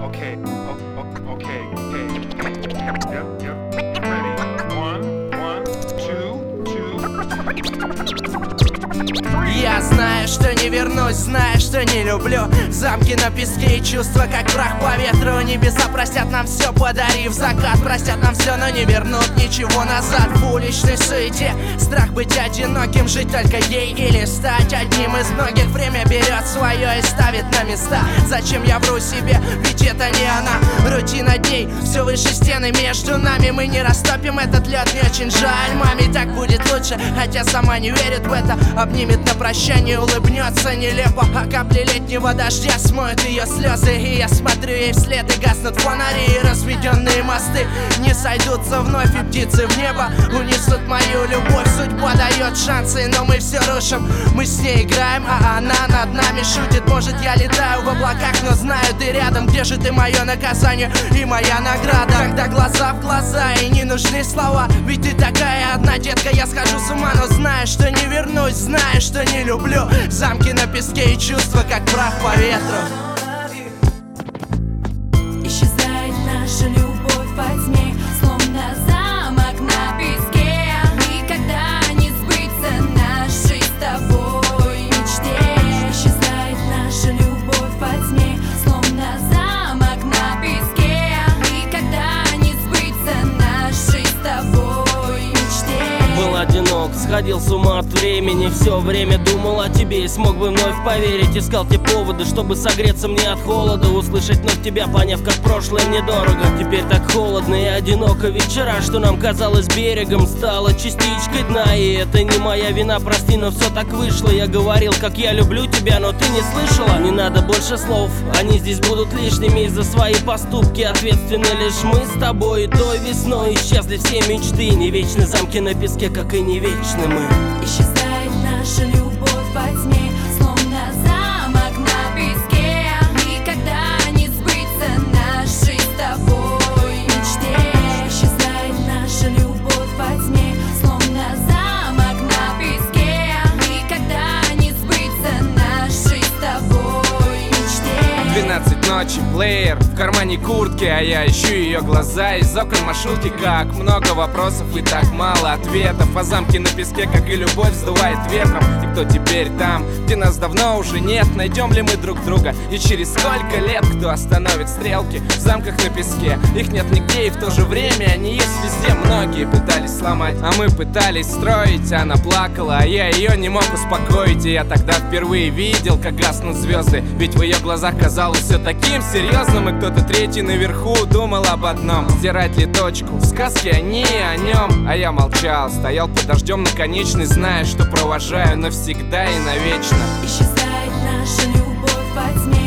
Okay. Okay. Yep. Ready. One, two. Я знаю, что не вернусь, знаю, что не люблю замки на песке и чувства, как прах по ветру. Небеса простят нам все, подарив закат. Простят нам все, но не вернут ничего назад. В уличной суете страх быть одиноким, жить только ей или стать одним из многих. Время берет свое и ставит на места. Зачем я вру себе, ведь это не она. Рутина дней, все выше стены между нами. Мы не растопим этот лед, мне очень жаль. Маме так будет лучше, хотя сама не верит в это. Обнимет на прощание, улыбнется нелепо. А капли летнего дождя смоют ее слезы. И я смотрю ей вслед, и гаснут фонари. И разведенные мосты не сойдутся вновь. И птицы в небо унесут мою любовь. Судьба дает шансы, но мы все рушим. Мы с ней играем, а она над нами шутит. Может, я летаю в облаках, но знаю, ты рядом. Где же ты, мое наказание и моя награда? Когда глаза в глаза и не нужны слова. Ведь ты такая одна, детка, я схожу с ума. Но знаю, что не вернусь, знаю, что не люблю замки на песке и чувства, как прах по ветру. Исчезает наша любовь во тьме, словно замок на песке. Никогда не сбыться нашей с тобой мечте. Исчезает наша любовь во тьме, словно замок на песке. Никогда не сбыться нашей с тобой мечте. Был одинок, сходил с ума от времени. Все время думал о тебе и смог бы вновь поверить. Искал те поводы, чтобы согреться мне от холода. Услышать вновь тебя, поняв, как прошлое мне дорого. Теперь так холодно и одиноко. Вечера, что нам казалось берегом, стало частичкой дна. И это не моя вина, прости, но все так вышло. Я говорил, как я люблю тебя, но ты не слышала. Не надо больше слов, они здесь будут лишними. За свои поступки ответственны лишь мы с тобой. И той весной исчезли все мечты. Не вечны замки на песке, как и не вечны мы. Исчезает наша любовь во тьме, словно замок на песке. Никогда не сбыться нашей с тобой мечте. Исчезает наша любовь во тьме, словно замок на песке. Никогда не сбыться нашей с тобой мечте. 12 ночи, плеер в кармане куртки, а я ищу ее глаза из окон маршрутки. Как много вопросов и так мало ответов. А замки на песке, как и любовь, сдувает ветром. И кто теперь там, где нас давно уже нет? Найдем ли мы друг друга? И через сколько лет кто остановит стрелки в замках на песке? Их нет нигде, и в то же время они есть везде. Многие пытались сломать, а мы пытались строить. Она плакала, а я ее не мог успокоить. И я тогда впервые видел, как гаснут звезды. Ведь в ее глазах казалось все таким серьезным. И кто-то третий наверху думал об одном: стирать ли точку в сказке о ней и о нем. А я молчал, стоял под дождем на конечной, зная, что провожаю навсегда и навечно. Исчезает наша любовь во тьме,